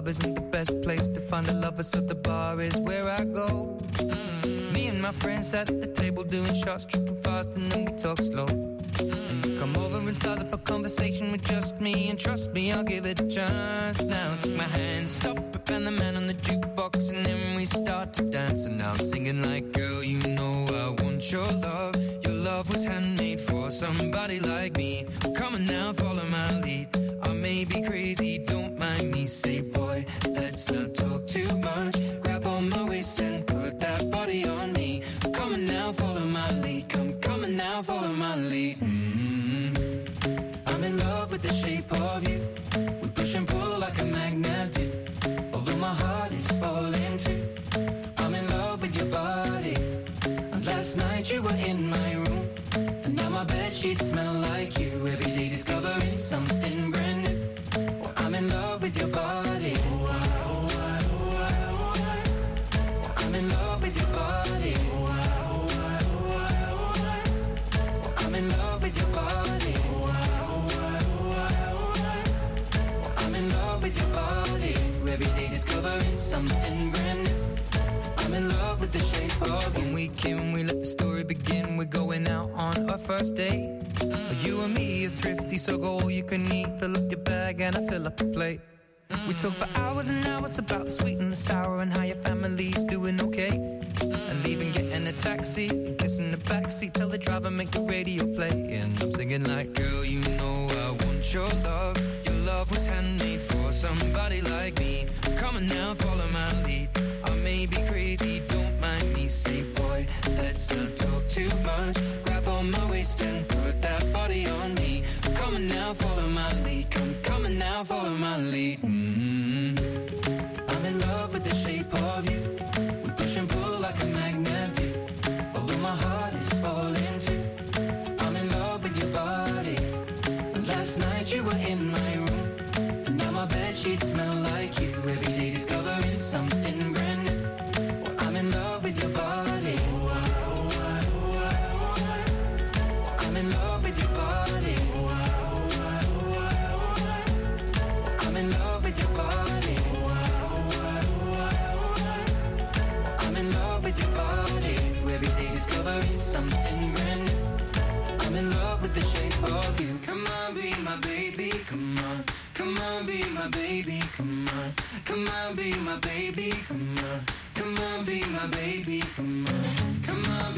club isn't the best place to find a lover, so the bar is where I go. Me and my friends at the table doing shots, tripping fast, and then we talk slow. And you come over and start up a conversation with just me, and trust me, I'll give it a chance. Now take my hand, stop it, and the man on the jukebox, and then we start to dance. And now I'm singing like, girl, you know I want your love. Your love was handmade for somebody like me. Come on now, follow my lead. I may be crazy, don't mind me. Say, boy, let's not talk too much. Grab on my waist and put that body on me. Come on now, follow my lead. Come on now, follow my lead. I'm in love with the shape of you. We push and pull like a magnet do. Although my heart is falling too. I'm in love with your body. And last night you were in my room, and now my bedsheets smell like you. Every day discovering something brand new. Well, I'm in love with your body. I'm in love with your body. I'm in love with your body. I'm in love with your body. Every day discovering something brand new. I'm in love with the shape of you. When we came, we let the story begin. We're going out on our first date. You and me are thrifty, so go all you can eat. Fill up your bag and I fill up the plate. We talk for hours and hours about the sweet and the sour, and how your family's doing okay. And leaving, getting a taxi, kissing the backseat, tell the driver make the radio play. And I'm singing like, girl, you know I want your love. Your love was handmade for somebody like me. Come on now, follow my lead. I may be crazy, don't mind me. Say, boy, let's not talk too much. Grab on my waist and put that body on me. Come on now, follow my lead. Come on now, follow my lead. I'm in love with the shape of you. We push and pull like a magnet do. Although my heart is falling too. I'm in love with your body. Last night you were in my room, and now my bedsheets smell like you. Every day discovering something brand new. Well, I'm in love with your body. I'm in love with your body. I'm in love with your body. I'm in love with your body. Every day discovering something brand new. I'm in love with the shape of you. Come on, be my baby, come on. Come on, be my baby, come on. Come on, be my baby, come on. Come on, be my baby, come on. Come on.